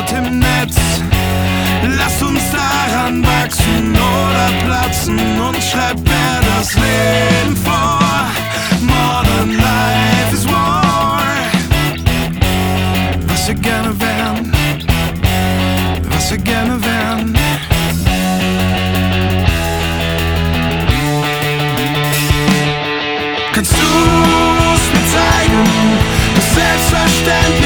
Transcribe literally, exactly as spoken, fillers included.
dort im Netz. Lass uns daran wachsen oder platzen und schreibt wer das Leben vor. Modern life is war. Was wir gerne wären, was wir gerne wären.